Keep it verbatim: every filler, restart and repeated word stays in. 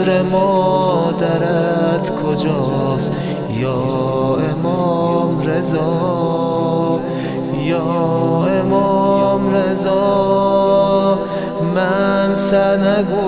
قبر مادرت کجاست یا امام رضا، یا امام رضا. من سنگو